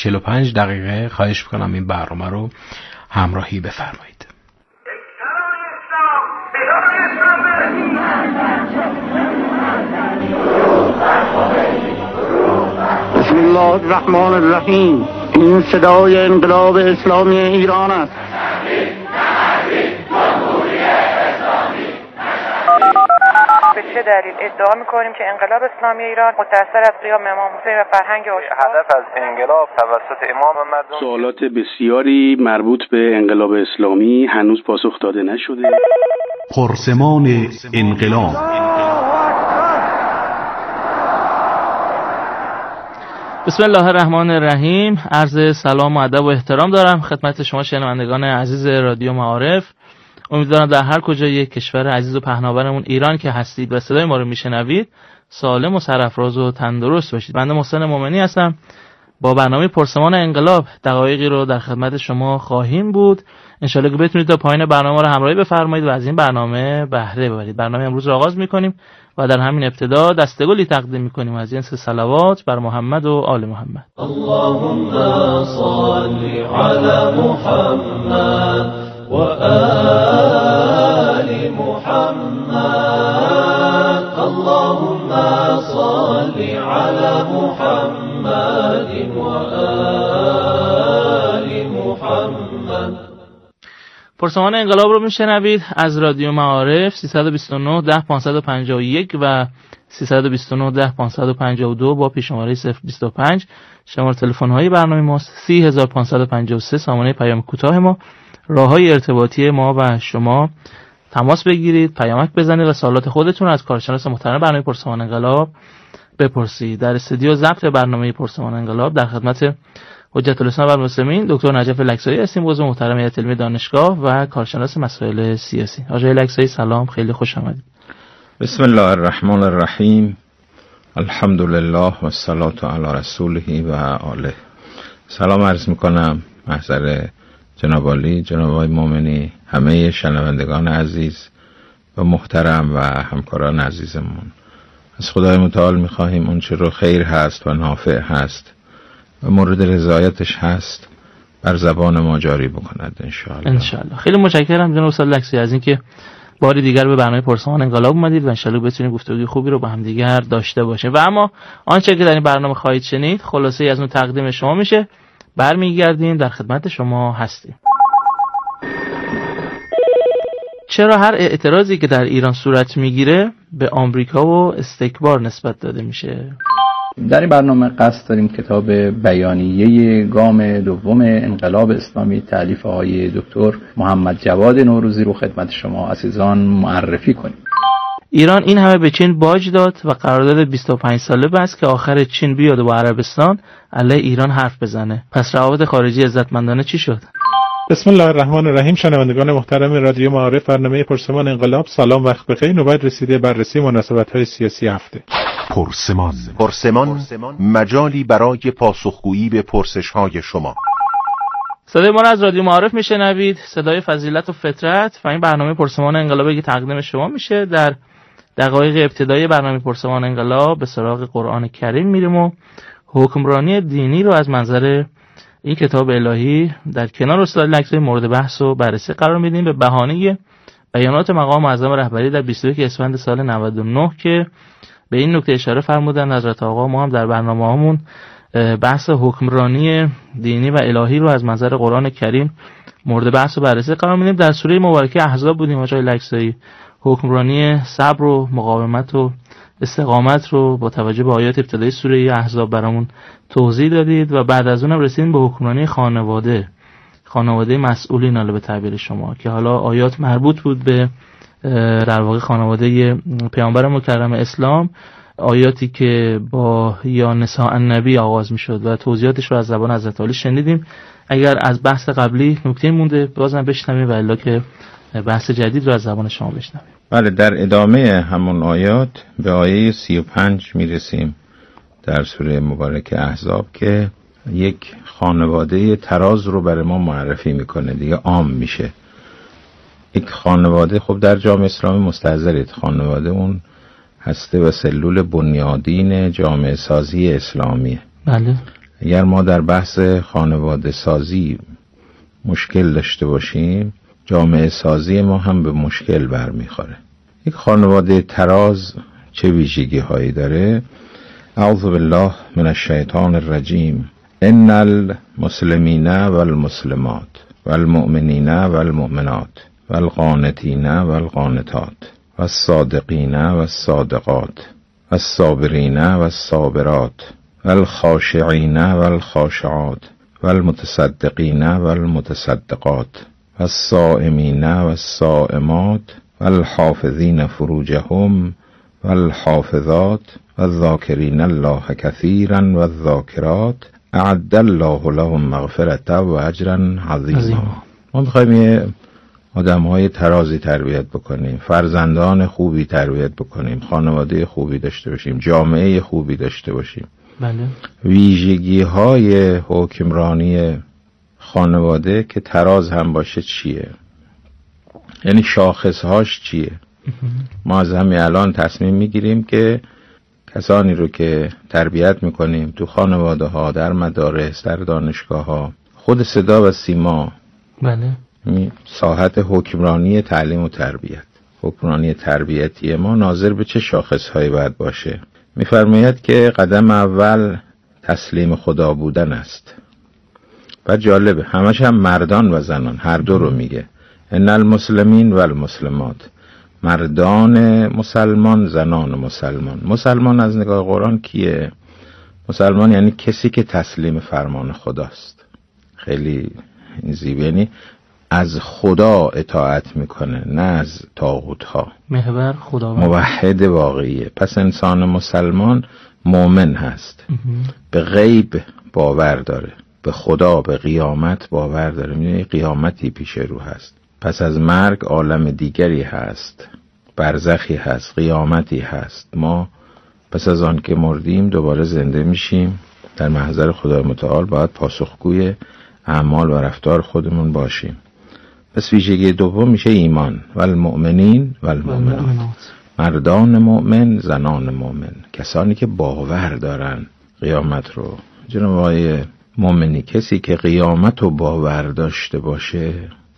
45 دقیقه خواهش میکنم این برنامه رو همراهی بفرمایید. بسم الله الرحمن الرحیم. این صدای انقلاب اسلامی ایران است. به چه دلیل ادعا می‌کنیم که انقلاب اسلامی ایران متأثر از قیام امام حسین و فرهنگ آشوب؟ هدف از انقلاب توسط امام مردم. سوالات بسیاری مربوط به انقلاب اسلامی هنوز پاسخ داده نشده. پرسمان انقلاب. بسم الله الرحمن الرحیم. عرض سلام و ادب و احترام دارم خدمت شما شنوندگان عزیز رادیو معارف. امیدوارم در هر کجای کشور عزیز و پهناورمون ایران که هستید و صدای ما رو میشنوید سالم و سرافراز و تندرست باشید. بنده محسن مومنی هستم. با برنامه پرسمان انقلاب دقایقی رو در خدمت شما خواهیم بود. انشالله که بتونید تا پایین برنامه رو همراهی بفرمایید و از این برنامه بهره ببرید. برنامه امروز رو آغاز می‌کنیم و در همین ابتدا دستگلی تقدیم می‌کنیم از جنس صلوات بر محمد و آل محمد. اللهم صل علی محمد و آل محمد. اللهم صل علی محمد و آل محمد. پرسمان انقلاب رو میشنوید از رادیو معارف 329 10 551 و 329 10 552 با پیش‌شماره 025. شماره تلفن‌های برنامه ما 30553 سامانه پیام کوتاه ما. راه‌های ارتباطی ما و شما تماس بگیرید، پیامک بزنید و سوالات خودتون از کارشناس محترم برنامه پرسمان انقلاب بپرسید. در استودیو ضبط برنامه پرسمان انقلاب در خدمت حجت الاسلام و المسلمین دکتر نجف لکسایی هستیم، عضو محترم هیئت علمی دانشگاه و کارشناس مسائل سیاسی. آقای لکسایی سلام، خیلی خوش آمدید. بسم الله الرحمن الرحیم. الحمدلله و الصلاة علی رسوله و آله. سلام عرض میکنم محضر جناب عالی، جناب آقای مومنی، همه شنوندگان عزیز و محترم و همکاران عزیزمون. از خدای متعال میخواهیم اون چه رو خیر هست و نافع هست و مورد رضایتش هست بر زبان ما جاری بکند انشاءالله. خیلی متشکرم جناب استاد لکسایی از اینکه باری دیگر به برنامه پرسمان انقلاب اومدید و انشاءالله بتونیم گفتگوی خوبی رو با هم دیگر داشته باشیم. و اما آنچه که در این برنامه خواهید شنید خلاصه از اون تقدیم شما میشه. برمیگردیم در خدمت شما هستیم. چرا هر اعتراضی که در ایران صورت میگیره به آمریکا و استکبار نسبت داده میشه؟ در این برنامه قصد داریم کتاب بیانیه گام دوم انقلاب اسلامی تألیف آقای دکتر محمد جواد نوروزی رو خدمت شما عزیزان معرفی کنیم. ایران این همه به چین باج داد و قرارداد 25 ساله بست که آخر چین بیاد و با عربستان علیه ایران حرف بزنه. پس روابط خارجی عزتمندانه چی شد؟ بسم الله الرحمن الرحیم. شنوندگان محترم رادیو معارف، برنامه پرسمان انقلاب، سلام، وقت بخیر. نوبت رسیده بررسی مناسبت‌های سیاسی هفته. پرسمان مجالی برای پاسخگویی به پرسش‌های شما. صدای ما را از رادیو معارف میشنوید، صدای فضیلت و فطرت، و این برنامه پرسمان انقلابی که تقدیم شما میشه. در دقایق ابتدایی برنامه پرسمان انقلاب به سراغ قرآن کریم میریم و حکمرانی دینی رو از منظر این کتاب الهی در کنار استاد لکسایی مورد بحث و بررسی قرار میدیم به بهانه بیانات مقام معظم رهبری در 21 اسفند سال 99 که به این نکته اشاره فرمودن حضرت آقا. ما هم در برنامه‌هامون بحث حکمرانی دینی و الهی رو از منظر قرآن کریم مورد بحث و بررسی قرار میدیم. در سوره مبارکه احزاب بودیم آقای لکسایی. حکمرانی صبر و مقاومت و استقامت رو با توجه به آیات ابتدایی سوره احزاب برامون توضیح دادید و بعد از اونم رسیدیم به حکمرانی خانواده مسئولین، حالا به تعبیر شما، که حالا آیات مربوط بود به در واقع خانواده پیامبر مکرم اسلام، آیاتی که با یا نساء النبی آغاز میشد و توضیحاتش رو از زبان حضرت علی شنیدیم. اگر از بحث قبلی نکته مونده بازم بشنویم و الا که بحث جدید رو از زبان شما بشنویم. بله، در ادامه همون آیات به آیه 35 میرسیم در سوره مبارکه احزاب که یک خانواده تراز رو برای ما معرفی میکنه، دیگه عام میشه. یک خانواده، خب در جامعه اسلامی مستحضرید، خانواده اون هسته و سلول بنیادین جامعه سازی اسلامیه. بله. اگر ما در بحث خانواده سازی مشکل داشته باشیم، جامعه سازی ما هم به مشکل برمیخوره. یک خانواده تراز چه ویژگی هایی داره؟ اعوذ بالله من الشیطان الرجیم. ان المسلمین والمسلمات والمؤمنین والمؤمنات والقانتین والقانتات والصادقین والصادقات والصابرین والصابرات والخاشعین والخاشعات والمتصدقین والمتصدقات والصائمین والصائمات والحافظین فروجهم والحافظات والذاکرین الله کثیرا والذاکرات اعد الله لهم مغفرة و اجرا عظیما. ما میخوایم یه آدم‌های ترازی تربیت بکنیم، فرزندان خوبی تربیت بکنیم، خانواده خوبی داشته باشیم، جامعه خوبی داشته باشیم. بله. ویژگی‌های حکمرانی خانواده که تراز هم باشه چیه؟ یعنی شاخصهاش چیه؟ ما از همین الان تصمیم میگیریم که کسانی رو که تربیت میکنیم تو خانواده ها، در مدارس، در دانشگاه ها، خود صدا و سیما، بله، ساحت حکمرانی تعلیم و تربیت، حکمرانی تربیتی ما ناظر به چه شاخصهایی باید باشه؟ میفرماید که قدم اول تسلیم خدا بودن است. و جالبه همش هم مردان و زنان هر دو رو میگه. ان المسلمین و المسلمات، مردان مسلمان، زنان مسلمان. مسلمان از نگاه قرآن کیه؟ مسلمان یعنی کسی که تسلیم فرمان خداست. خیلی زیبا، یعنی از خدا اطاعت میکنه، نه از طاغوت ها. محور خدا، موحد واقعیه. پس انسان مسلمان مؤمن هست، به غیب باور داره، به خدا، به قیامت باور داره. میدونی قیامتی پیش رو هست، پس از مرگ عالم دیگری هست، برزخی هست، قیامتی هست. ما پس از آن که مردیم دوباره زنده میشیم، در محضر خدای متعال باید پاسخگوی اعمال و رفتار خودمون باشیم. پس ویژگی دوم میشه ایمان. والمؤمنین والمؤمنات، مردان مؤمن، زنان مؤمن، کسانی که باور دارن قیامت رو. جناب آقای مؤمنی، کسی که قیامت رو باور داشته باشه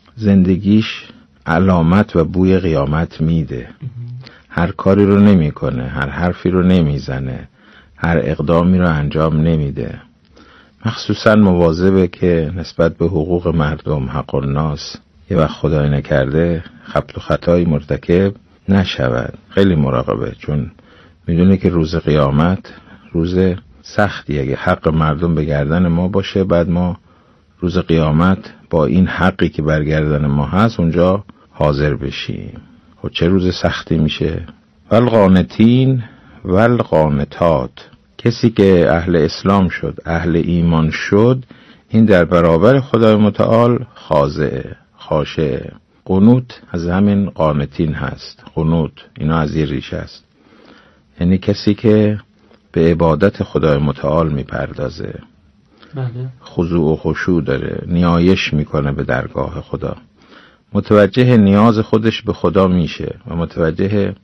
زندگیش علامت و بوی قیامت میده. هر کاری رو نمیکنه، هر حرفی رو نمیزنه، هر اقدامی رو انجام نمیده. مخصوصا مواظبه که نسبت به حقوق مردم، حق الناس، یه وقت خدای نکرده خبط و خطایی مرتکب نشود. خیلی مراقبه، چون میدونه که روز قیامت روز سختی. اگه حق مردم به گردن ما باشه، بعد ما روز قیامت با این حقی که بر گردن ما هست اونجا حاضر بشیم. خب چه روز سختی میشه. والقانتین والقانتات، کسی که اهل اسلام شد، اهل ایمان شد، این در برابر خدای متعال خاضعه، خاشعه. قنوت از همین قانتین هست. قنوت اینا از این ریشه است، یعنی کسی که به عبادت خدای متعال میپردازه. بله. خضوع و خشوع داره، نیایش میکنه به درگاه خدا، متوجه نیاز خودش به خدا میشه و متوجه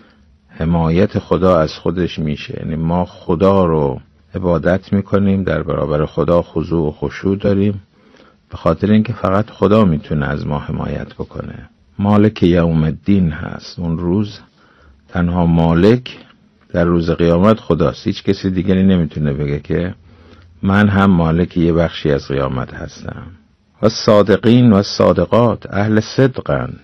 حمایت خدا از خودش میشه. یعنی ما خدا رو عبادت میکنیم، در برابر خدا خضوع و خشوع داریم، به خاطر اینکه فقط خدا میتونه از ما حمایت بکنه. مالک یوم الدین هست. اون روز تنها مالک در روز قیامت خداست. هیچ کسی دیگری نمیتونه بگه که من هم مالک یه بخشی از قیامت هستم. و صادقین و صادقات، اهل صدقن،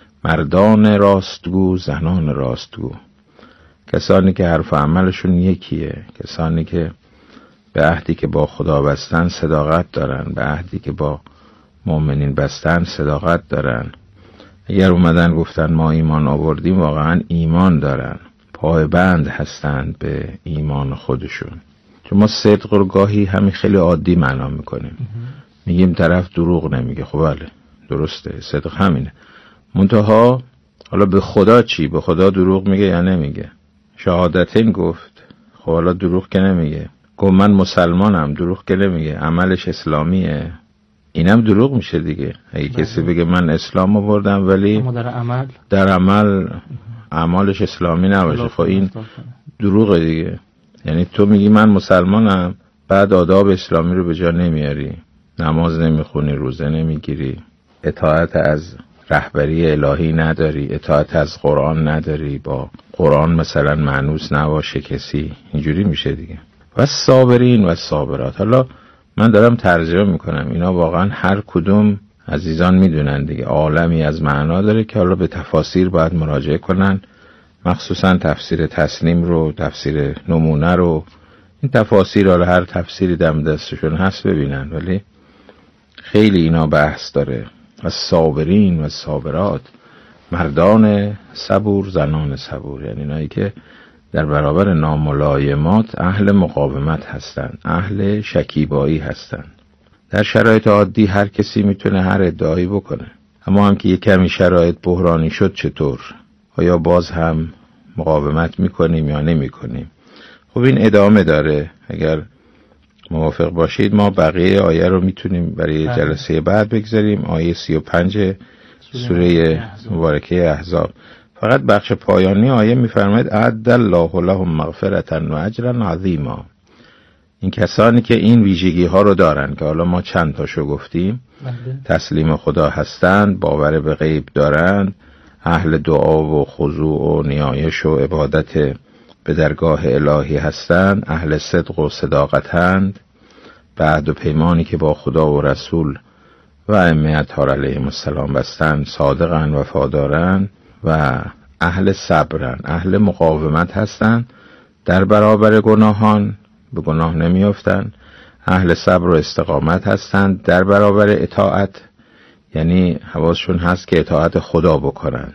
مردان راستگو، زنان راستگو، کسانی که حرف و عملشون یکیه، کسانی که به عهدی که با خدا بستن صداقت دارن، به عهدی که با مؤمنین بستن صداقت دارن. اگر اومدن گفتن ما ایمان آوردیم، واقعا ایمان دارن، پایبند هستند به ایمان خودشون. چون ما صدق رو گاهی همین خیلی عادی معنا میکنیم، میگیم طرف دروغ نمیگه. خب بله درسته، صدق همینه. منتها حالا به خدا چی؟ به خدا دروغ میگه یا نمیگه؟ شهادتین گفت، خب حالا دروغ که نمیگه. گفت من مسلمانم، دروغ که نمیگه، عملش اسلامیه، اینم دروغ میشه دیگه. اگه کسی بگه من اسلام آوردم ولی در عمل اعمالش اسلامی نباشه، خب این دروغه دیگه. یعنی تو میگی من مسلمانم بعد آداب اسلامی رو به جا نمیاری، نماز نمیخونی، روزه نمیگیری، اطاعت از رهبری الهی نداری، اطاعت از قرآن نداری، با قرآن مثلا مانوس نباشه کسی، اینجوری میشه دیگه. و صابرین و صابرات، حالا من دارم ترجمه میکنم، اینا واقعا هر کدوم عزیزان میدونن دیگه، عالمی از معنا داره که حالا به تفاسیر باید مراجعه کنن، مخصوصا تفسیر تسنیم رو، تفسیر نمونه رو، این تفاسیر حالا هر تفسیری دم دستشون هست ببینن، ولی خیلی اینا بحث داره. و صابرین و صابرات، مردان صبور، زنان صبور، یعنی اینایی که در برابر ناملایمات اهل مقاومت هستن، اهل شکیبایی هستن. در شرایط عادی هر کسی میتونه هر ادعایی بکنه، اما هم که یک کمی شرایط بحرانی شد چطور؟ آیا باز هم مقاومت میکنیم یا نمیکنیم؟ خب این ادامه داره. اگر موافق باشید ما بقیه آیه رو میتونیم برای جلسه بعد بگذاریم. آیه 35 سوره مبارکه احزاب. فقط بخش پایانی آیه میفرماید اعد الله لهم مغفرة و اجرا عظیما. این کسانی که این ویژگی ها رو دارن که حالا ما چند تاشو گفتیم، تسلیم خدا هستند، باور به غیب دارند، اهل دعا و خضوع و نیایش و عبادت به درگاه الهی هستند، اهل صدق و صداقتند، بعد و پیمانی که با خدا و رسول و ائمه اطهار علیهم السلام بستند صادقن و وفادارن، و اهل صبرن، اهل مقاومت هستند در برابر گناهان، به گناه نمیافتند، اهل صبر و استقامت هستند در برابر اطاعت، یعنی حواسشون هست که اطاعت خدا بکنن،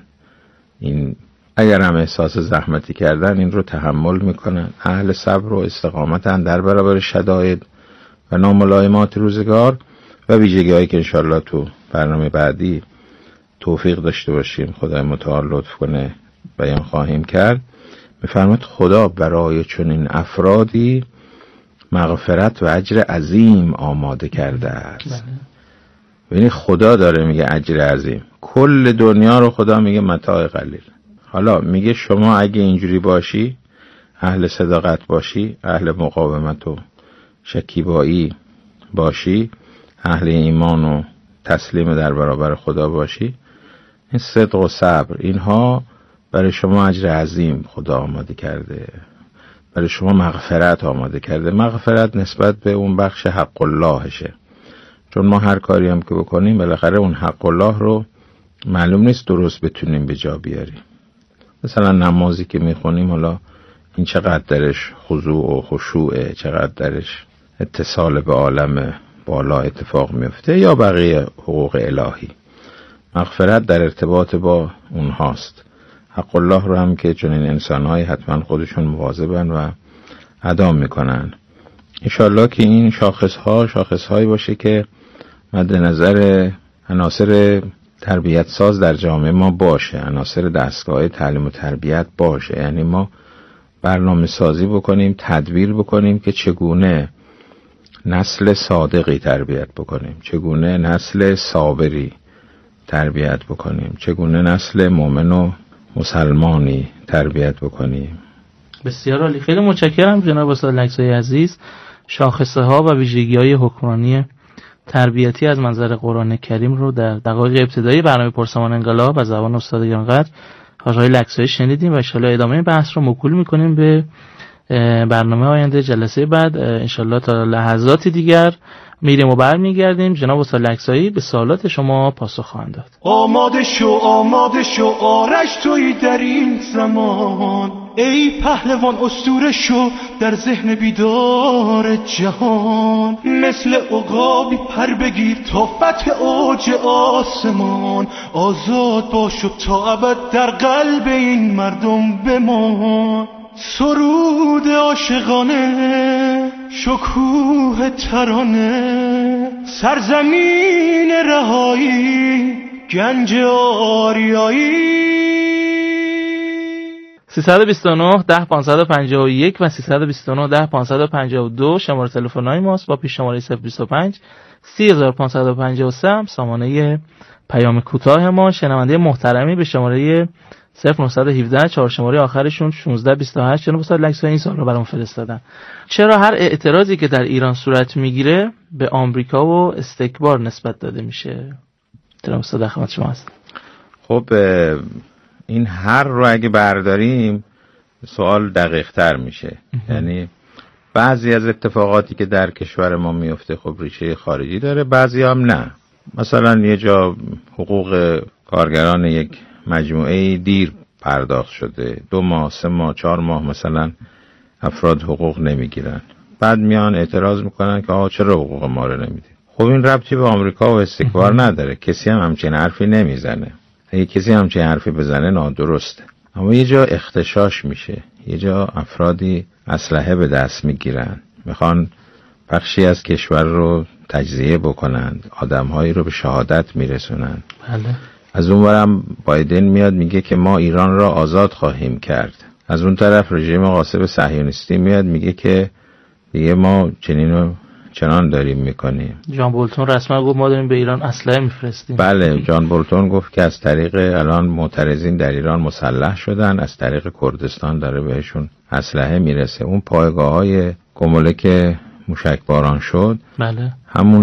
این اگر هم احساس زحمتی کردن این رو تحمل میکنن، اهل صبر و استقامتن در برابر شدائد و ناملایمات روزگار. و ویژگی هایی که انشاءالله تو برنامه بعدی توفیق داشته باشیم، خدای متعال لطف کنه بیان خواهیم کرد. میفرماید خدا برای چنین افرادی مغفرت و اجر عظیم آماده کرده است. یعنی خدا داره میگه اجر عظیم، کل دنیا رو خدا میگه متاع قلیل. حالا میگه شما اگه اینجوری باشی، اهل صداقت باشی، اهل مقاومت و شکیبایی باشی، اهل ایمان و تسلیم در برابر خدا باشی، این صدق و صبر، اینها برای شما اجر عظیم خدا آماده کرده، برای شما مغفرت آماده کرده. مغفرت نسبت به اون بخش حق اللهشه، چون ما هر کاری هم که بکنیم بالاخره اون حق الله رو معلوم نیست درست بتونیم به جا بیاریم. مثلا نمازی که میخونیم، حالا این چقدر درش خضوع و خشوعه، چقدر درش اتصال به عالم بالا اتفاق میفته، یا بقیه حقوق الهی. مغفرت در ارتباط با اونهاست. حق الله رو هم که چنین انسان‌های حتما خودشون مواظبن و ادا میکنن. انشالله که این شاخصهایی باشه که مد نظر عناصر تربیت ساز در جامعه ما باشه، عناصر دستگاه تعلیم و تربیت باشه. یعنی ما برنامه سازی بکنیم، تدبیر بکنیم که چگونه نسل صادقی تربیت بکنیم، چگونه نسل صابری تربیت بکنیم، چگونه نسل مؤمن و مسلمانی تربیت بکنیم. بسیار عالی، خیلی متشکرم جناب استاد لکزایی عزیز. شاخصه ها و ویژگی های حکمرانی تربیتی از منظر قرآن کریم رو در دقایق ابتدایی برنامه پرسمان انقلاب از زبان استاد گرانقدر آقای لکزایی شنیدیم و ان شاءالله ادامه بحث رو موکول میکنیم به برنامه آینده. جلسه بعد ان شاءالله تا لحظاتی دیگر میریم و برمیگردیم. جناب استاد لکزایی به سوالات شما پاسخ خواهند داد. آماده شو آرش توی در این زمان، ای پهلوان اسطوره شو در ذهن بیدار جهان، مثل عقابی پر بگیر تا فتح اوج آسمان، آزاد باش و تا ابد در قلب این مردم بمان. سرود عاشقانه، شکوه ترانه، سرزمین رهایی، گنج آریایی. 329 10 551 و 329 10 552 شماره تلفن‌های ماست با پیش شماره 025 30553 سامانه پیام کوتاه ما. شنونده محترمی به شماره 0917 4 شماره آخرشون 1628 جناب استاد لکسا این سوال رو برام فرستادن. چرا هر اعتراضی که در ایران صورت میگیره به آمریکا و استکبار نسبت داده میشه؟ جناب استاد خدمت شما هست. خب این هر رو اگه برداریم سوال دقیق تر میشه. یعنی بعضی از اتفاقاتی که در کشور ما میفته خب ریشه خارجی داره، بعضی هم نه. مثلا یه جا حقوق کارگران یک مجموعه دیر پرداخت شده، 2 ماه 3 ماه 4 ماه مثلا افراد حقوق نمیگیرن، بعد میان اعتراض میکنن که چرا حقوق ما رو نمیدید. خب این ربطی به آمریکا و استکبار نداره، کسی هم همچین حرفی نمیزنه. اگه کسی همچین حرفی بزنه نادرسته. اما یه جا اختشاش میشه، یه جا افرادی اسلحه به دست میگیرن، میخوان بخشی از کشور رو تجزیه بکنند، آدمهایی رو به شهادت میرسونن. بله. از اون ورم بایدن میاد میگه که ما ایران را آزاد خواهیم کرد. از اون طرف رژیم غاصب صهیونیستی میاد میگه که دیگه ما چنان داریم میکنیم. جان بولتون رسما گفت ما داریم به ایران اسلحه میفرستیم. بله، جان بولتون گفت که از طریق الان معترضین در ایران مسلح شدن، از طریق کردستان داره بهشون اسلحه میرسه. اون پایگاه‌های گمرک که موشکباران شد، بله،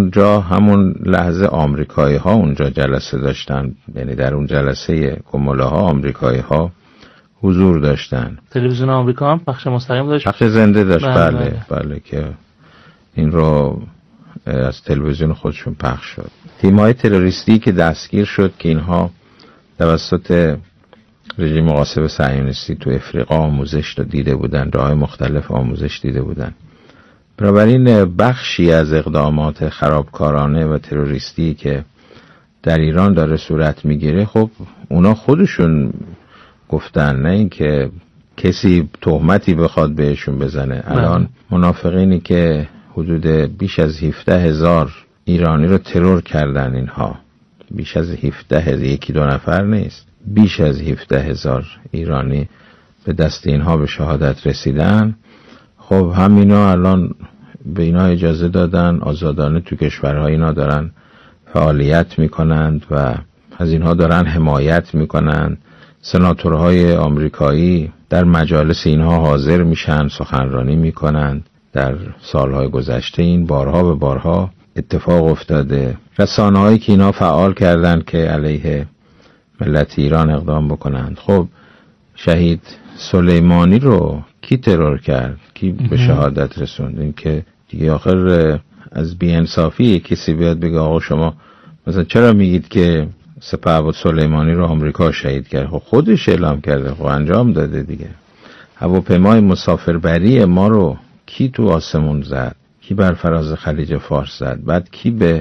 همون لحظه آمریکایی ها اونجا جلسه داشتن، یعنی در اون جلسه گمله ها آمریکایی ها حضور داشتن. تلویزیون آمریکا هم پخش مستقیم داشت، پخش زنده داشت. بله که این رو از تلویزیون خودشون پخش شد. تیم‌های تروریستی که دستگیر شد که اینها توسط رژیم غاصب صهیونیستی تو افریقا آموزش دیده بودن، راه‌های مختلف آموزش دیده بودن. بنابراین بخشی از اقدامات خرابکارانه و تروریستی که در ایران داره صورت میگیره، خب اونا خودشون گفتن، نه اینکه کسی تهمتی بخواد بهشون بزنه. الان منافقینی که حدود بیش از 17,000 ایرانی رو ترور کردن، اینها بیش از 17,000، 1-2 نفر نیست، بیش از 17,000 ایرانی به دست اینها به شهادت رسیدن. خب همینا الان به اینا اجازه دادن آزادانه تو کشورهای اینا دارن فعالیت میکنند و از اینها دارن حمایت میکنند. سناتورهای آمریکایی در مجالس اینها حاضر میشن، سخنرانی میکنند. در سالهای گذشته این بارها به بارها اتفاق افتاده. رسانه‌هایی که اینا فعال کردند که علیه ملت ایران اقدام بکنند. خب شهید سلیمانی رو کی ترور کرد؟ کی به شهادت رسوند؟ این که دیگه آخر از بی‌انصافی کسی بیاد بگه آقا شما مثلا چرا میگید که سپهبد سلیمانی رو آمریکا شهید کرد؟ خب خودش اعلام کرده، خب انجام داده دیگه. هواپیمای مسافربری ما رو کی تو آسمون زد؟ کی بر فراز خلیج فارس زد؟ بعد کی به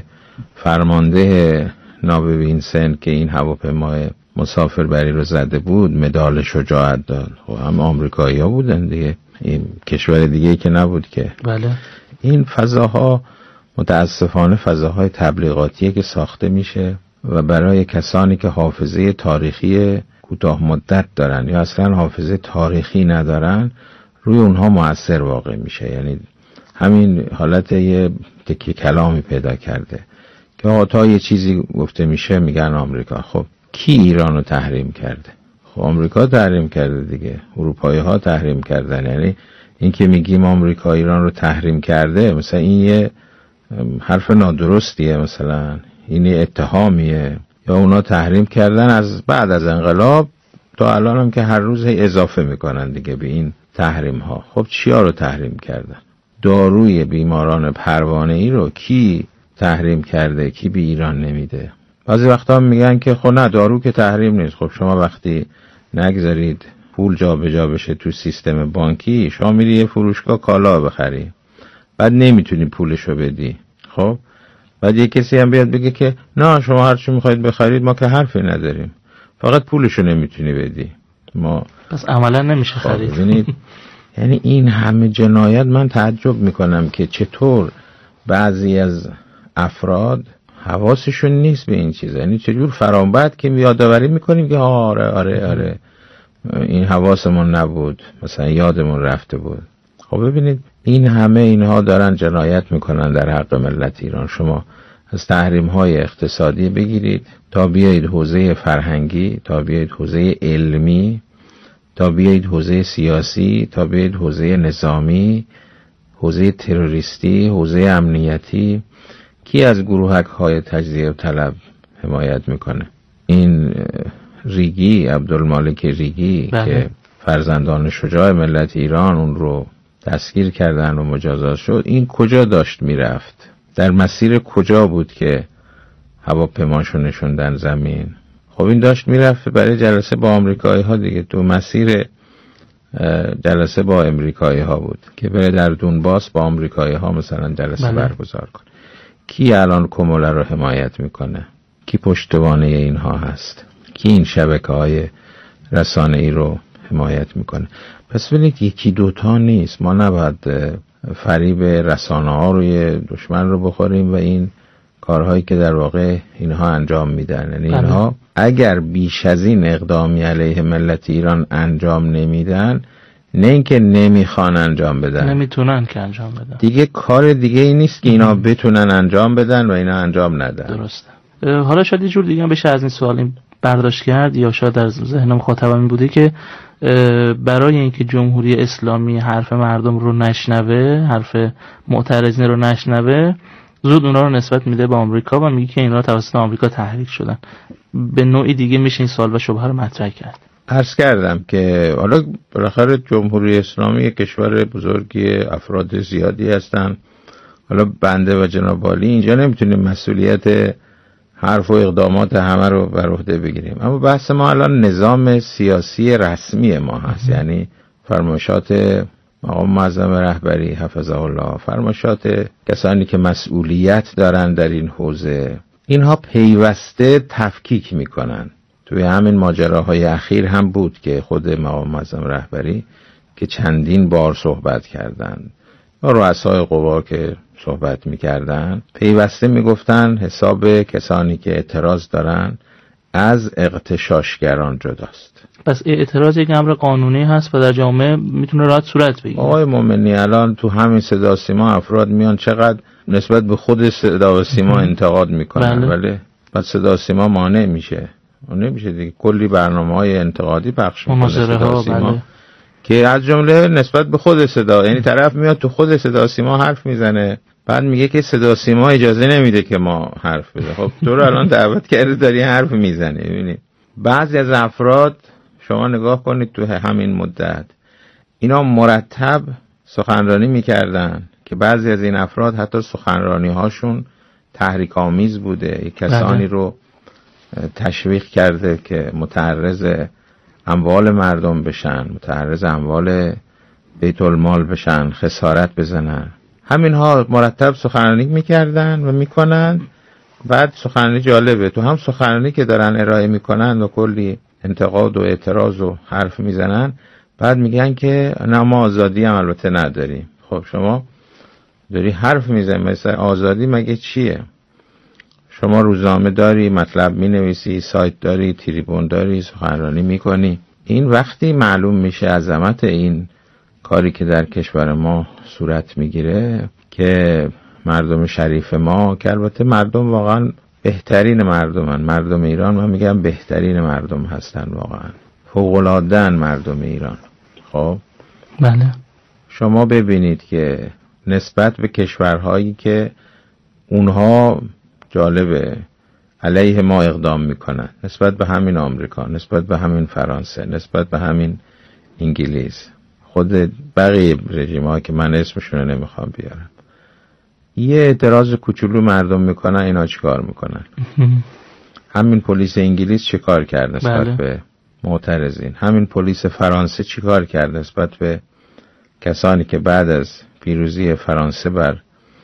فرمانده ناوه وینسن که این هواپیمای مسافربری رو زده بود مدال شجاعت داد؟ خب هم آمریکایی‌ها بودن دیگه، این کشور دیگه که نبود که. بله. این فضاها متاسفانه فضاهای تبلیغاتیه که ساخته میشه و برای کسانی که حافظه تاریخی کوتاه مدت دارن یا اصلا حافظه تاریخی ندارن روی اونها مؤثر واقع میشه. یعنی همین حالت یه تکی کلامی پیدا کرده که تا یه چیزی گفته میشه میگن آمریکا. خب کی ایران رو تحریم کرده؟ خب آمریکا تحریم کرده دیگه، اروپایی ها تحریم کردن. یعنی این که میگیم آمریکا ایران رو تحریم کرده، مثلا این یه حرف نادرستیه، مثلا این اتهامیه. یا اونا تحریم کردن از بعد از انقلاب تا الان هم که هر روز اضافه میکنن دیگه به این تحریم ها. خب چیا رو تحریم کردن؟ داروی بیماران پروانه‌ای رو کی تحریم کرده؟ کی به ایران نمیده؟ بعضی وقتا میگن که خب نه دارو که تحریم نیست. خب شما وقتی نگذارید پول جابجا بشه تو سیستم بانکی، شما میری یه فروشگاه کالا بخری، بعد نمیتونی پولشو بدی. خب بعد یه کسی هم بیاد بگه که نه شما هر چی میخواید بخرید ما که حرفی نداریم، فقط پولشو نمیتونی بدی. ما پس عملا نمیشه خرید. ببینید یعنی این همه جنایت، من تعجب میکنم که چطور بعضی از افراد حواسشون نیست به این چیزا. یعنی چجور فرامبد که یادآوری میکنیم که آره این حواسمون نبود، مثلا یادمون رفته بود. خب ببینید این همه اینها دارن جنایت میکنن در حق ملت ایران. شما از تحریم‌های اقتصادی بگیرید تا بیایید حوزه فرهنگی، تا بیایید حوزه علمی، تا بیایید حوزه سیاسی، تا بیایید حوزه نظامی، حوزه تروریستی، حوزه امنیتی. کی از گروهک‌های تجزیه طلب حمایت میکنه؟ این ریگی، عبدالمالک ریگی که فرزندان شجاع ملت ایران اون رو دستگیر کردن و مجازات شد، این کجا داشت میرفت؟ در مسیر کجا بود که هواپیماشو نشوندن زمین؟ خب این داشت میرفت برای جلسه با آمریکایی ها دیگه. تو مسیر جلسه با امریکایی ها بود که بره در دونباس با آمریکایی ها مثلا جلسه برگزار کنه. کی الان کموله رو حمایت میکنه؟ کی پشتوانه اینها هست؟ کی این شبکه‌های رسانه‌ای رو حمایت میکنه؟ پس ببینید یکی دوتا نیست. ما نباید فریب رسانه‌ها روی دشمن رو بخوریم و این کارهایی که در واقع اینها انجام میدن، یعنی اینها اگر بیش از این اقدامی علیه ملت ایران انجام نمیدن، نه اینکه نمیخوان انجام بدن، نمیتونن که انجام بدن، دیگه کار دیگه ای نیست که اینا بتونن انجام بدن و اینا انجام ندن. درسته. حالا شاید یه جور دیگه هم بشه از این سوال برداشت کرد، یا شاید در ذهن مخاطبم این بوده که برای اینکه جمهوری اسلامی حرف مردم رو نشنوه، حرف معترضین رو نشنوه، زود اونا رو نسبت میده به آمریکا و میگه که اینا توسط آمریکا تحریک شدن. به نوعی دیگه میشه این سوال و شبهه رو مطرح کرد. عرض کردم که حالا بالاخره جمهوری اسلامی کشور بزرگی، افراد زیادی هستن. حالا بنده و جناب عالی اینجا نمیتونیم مسئولیت حرف و اقدامات همه رو بر عهده بگیریم، اما بحث ما الان نظام سیاسی رسمی ما هست، یعنی فرمایشات آقا معظم رهبری حفظه الله، فرمایشات کسانی که مسئولیت دارن در این حوزه، اینها پیوسته تفکیک میکنن. توی همین ماجراهای اخیر هم بود که خود آقا معظم رهبری که چندین بار صحبت کردن، رؤسای قوا که صحبت میکردن، پیوسته میگفتن حساب کسانی که اعتراض دارن از اغتشاشگران جداست. پس اعتراض یک امر قانونی هست و در جامعه میتونه راحت صورت بگیره. آقای مومنی الان تو همین صدا سیما افراد میان چقدر نسبت به خود صدا و سیما انتقاد میکنن، ولی بعد صدا سیما مانع میشه دیگه. کلی برنامه‌های انتقادی پخش میکنه صدا سیما که از جمله نسبت به خود صدا، یعنی طرف میاد تو خود صدا سیما حرف میزنه، بعد میگه که صدا سیما اجازه نمیده که ما حرف بزنیم. خب تو رو الان دعوت کرده داری حرف میزنی. ببینید بعضی از افراد شما نگاه کنید تو همین مدت اینا مرتب سخنرانی میکردن که بعضی از این افراد حتی سخنرانی هاشون تحریک آمیز بوده، کسانی رو تشویق کرده که متعرض اموال مردم بشن، متعرض اموال بیت المال بشن، خسارت بزنن. همینها مرتب سخنرانی میکردن و میکنن. بعد سخنرانی جالبه، تو هم سخنرانی که دارن ارائه میکنن و کلی انتقاد و اعتراض و حرف میزنن، بعد میگن که نه ما آزادی هم البته نداریم. خب شما داری حرف میزنی، مثلا آزادی مگه چیه؟ شما روزنامه داری، مطلب مینویسی، سایت داری، تریبون داری، سخنرانی میکنی. این وقتی معلوم میشه عظمت این کاری که در کشور ما صورت میگیره که مردم شریف ما، که البته مردم واقعا بهترین مردمن، مردم ایران من میگم بهترین مردم هستن، واقعا فوق‌العاده‌ان مردم ایران. خب بله شما ببینید که نسبت به کشورهایی که اونها جالبه علیه ما اقدام میکنن، نسبت به همین آمریکا، نسبت به همین فرانسه، نسبت به همین انگلیس، خود بقیه رژیم‌ها که من اسمشون رو نمیخوام بیارم، یه اعتراض کوچولو مردم میکنن، اینا چیکار میکنن؟ همین پلیس انگلیس چیکار کرد نسبت به معترضین؟ همین پلیس فرانسه چیکار کرد نسبت به کسانی که بعد از پیروزی فرانسه بر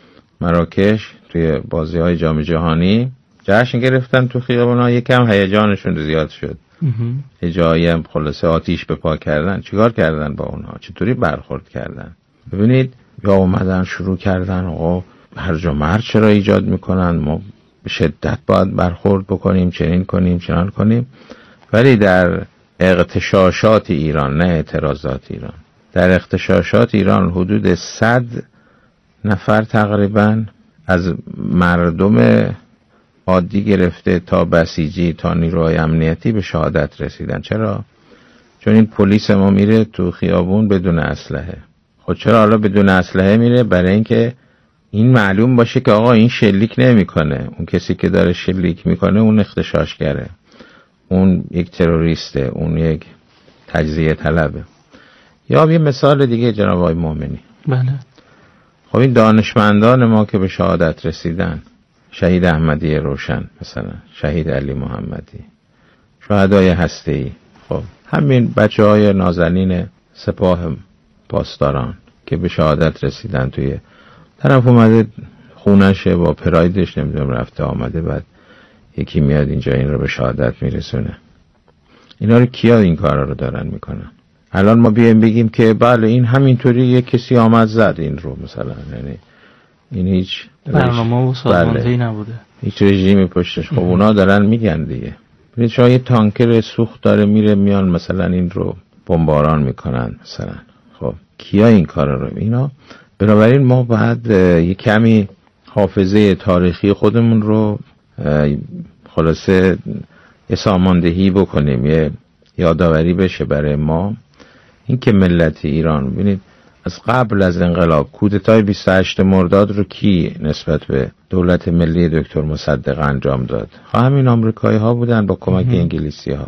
مراکش توی بازی‌های جام جهانی جشن گرفتن تو خیابونا؟ یکم هیجانشون زیاد شد، یه جایی هم خلاصه آتیش به پا کردن. چیکار کردن با اونها؟ چطوری برخورد کردن؟ ببینید یا اومدن شروع کردن آقا هرج و مرج چرا ایجاد میکنن، ما به شدت باید برخورد بکنیم، چنین کنیم چنان کنیم. ولی در اغتشاشات ایران، نه اعتراضات ایران، در اغتشاشات ایران حدود 100 نفر تقریبا از مردم عادی گرفته تا بسیجی تا نیروهای امنیتی به شهادت رسیدن. چرا؟ چون این پلیس ما میره تو خیابون بدون اسلحه. خب چرا حالا بدون اسلحه میره؟ برای اینکه این معلوم باشه که آقا این شلیک نمیکنه، اون کسی که داره شلیک میکنه اون اغتشاشگره، اون یک تروریسته، اون یک تجزیه طلبه. یا یه مثال دیگه جناب آقای مومنی، بله، خب این دانشمندان ما که به شهادت رسیدن، شهید احمدی روشن مثلا، شهید علی محمدی، شهدای هسته‌ای، خب همین بچه‌های نازنین سپاه پاسداران که به شهادت رسیدن، توی طرف اومده خونشه با پرایدش نمیدونم رفته آمده، بعد یکی میاد اینجا این رو به شهادت میرسونه. اینا رو کیا این کارا رو دارن میکنن؟ الان ما بیایم بگیم که بله این همینطوری یک کسی آمد زد این رو مثلا، یعنی این هیچ برنامه و سازماندهی نبوده، هیچ رژیمی پشتش. خب اونا دارن میگن دیگه. ببینید شما یه تانکر سوخت داره میره میان مثلا این رو بمباران میکنن مثلا، خب کیا این کارا رو؟ اینا. بنابراین ما باید یه کمی حافظه تاریخی خودمون رو خلاصه یه ساماندهی بکنیم، یه یادآوری بشه برای ما این که ملت ایران، ببینید از قبل از انقلاب کودتای 28 مرداد رو کی نسبت به دولت ملی دکتر مصدق انجام داد؟ همین آمریکایی ها بودن با کمک انگلیسی ها.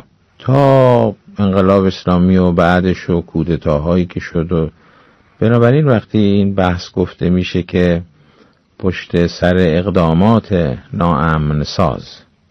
تا انقلاب اسلامی و بعدش و کودتاهایی که شد. و بنابراین وقتی این بحث گفته میشه که پشت سر اقدامات ناامن ساز،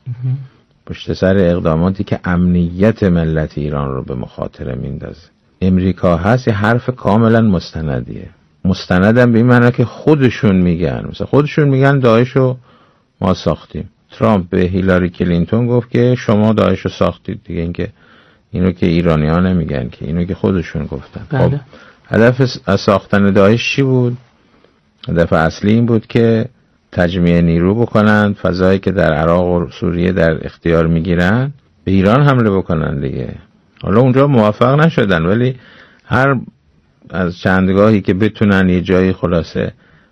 پشت سر اقداماتی که امنیت ملت ایران رو به مخاطره میندازه امریکا هست، یه حرف کاملا مستندیه. مستندم به این معنی که خودشون میگن، مثلا خودشون میگن داعش رو ما ساختیم. ترامپ به هیلاری کلینتون گفت که شما داعش رو ساختید دیگه. اینکه اینو که ایرانی ها نمیگن، که اینو که خودشون گفتن. بله. خب هدف از ساختن داعش چی بود؟ هدف اصلی این بود که تجمیع نیرو بکنن، فضایی که در عراق و سوریه در اختیار میگیرن به ایران حمله بکنن دیگه. حالا اونجا موفق نشدن، ولی هر از چندگاهی که بتونن یه جایی، خلاصه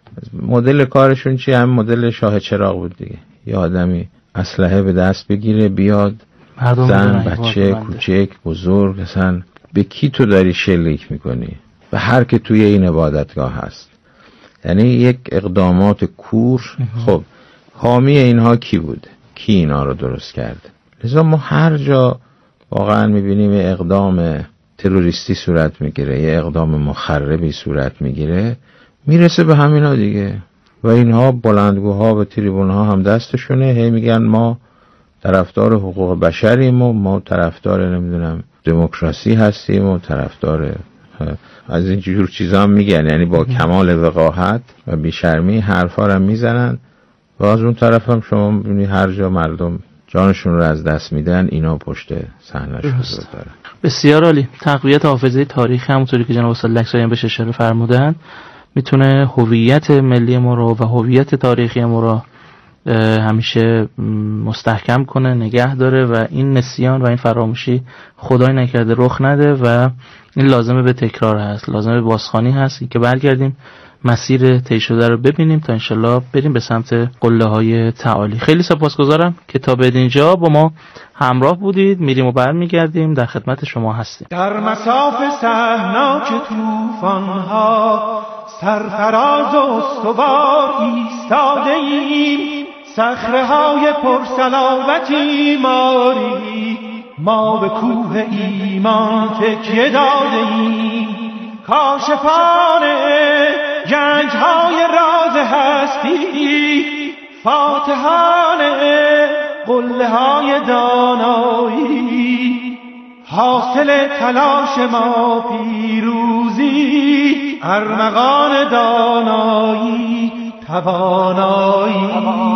مدل کارشون چی؟ هم مدل شاه چراغ بود دیگه. یه آدمی اسلحه به دست بگیره بیاد، زن، بچه، کوچک، بزرگ، اصلا به کی تو داری شلیک میکنی؟ به هر که توی این عبادتگاه هست. یعنی یک اقدامات کور. خب حامی اینها کی بود؟ کی اینا رو درست کرد؟ لذا ما هر جا واقعا میبینیم اقدام تروریستی صورت میگیره، یه اقدام مخربی صورت میگیره، میرسه به همینا دیگه. و اینها بلندگوها و تریبونها هم دستشونه، هی میگن ما طرفدار حقوق بشریم و ما طرفدار نمیدونم دموکراسی هستیم و طرفدار از این جور چیزا هم میگن، یعنی با کمال وقاحت و بیشرمی حرفا رو میزنن. و از اون طرف هم شما میبینی هر جا مردم جانشون رو از دست میدن، اینا پشت صحنه‌اش حضور دارن. بسیار عالی. تقویت حافظه تاریخی همونطوری که جناب استاد لکسایی بهش اشاره فرمودن میتونه هویت ملی ما رو و هویت تاریخی ما رو همیشه مستحکم کنه، نگه داره و این نسیان و این فراموشی خدای نکرده رخ نده و این لازمه به تکرار هست، لازمه به بازخوانی هست که برگردیم مسیر طی شده رو ببینیم تا انشالله بریم به سمت قله های تعالی. خیلی سپاسگزارم که تا به اینجا با ما همراه بودید. میریم و برمیگردیم، در خدمت شما هستیم. در مساف صحناک طوفان‌ها سرفراز و استوار ایستاده ایم، صخره‌های پرصلابتی ماری ما به کوه ایمان تکیه داده ایم، کاشفان گنج‌های راز هستی، فاتحان قله‌های دانایی، حاصل تلاش ما پیروزی، ارمغان دانایی توانایی.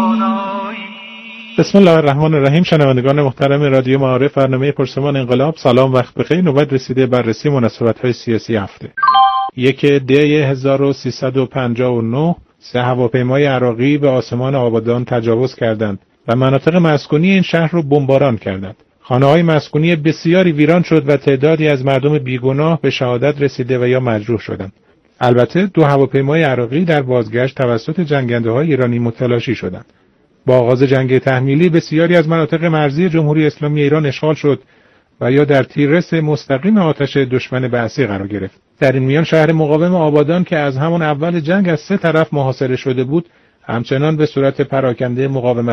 بسم الله الرحمن الرحیم. شنوندگان محترم رادیو معارف، برنامه پرسمان انقلاب. سلام، وقت بخیر. نوبت رسیده بررسی مناسبت‌های سیاسی هفته. 1 دی 1359 3 هواپیمای عراقی به آسمان آبادان تجاوز کردند و مناطق مسکونی این شهر را بمباران کردند. خانه‌های مسکونی بسیاری ویران شد و تعدادی از مردم بیگناه به شهادت رسیده و یا مجروح شدند. البته 2 هواپیمای عراقی در بازگشت توسط جنگنده‌های ایرانی متلاشی شدند. با آغاز جنگ تحمیلی بسیاری از مناطق مرزی جمهوری اسلامی ایران اشغال شد و یا در تیررس مستقیم آتش دشمن بعثی قرار گرفت. در این میان شهر مقاوم آبادان که از همان اول جنگ از 3 طرف محاصره شده بود، همچنان به صورت پراکنده مقاومت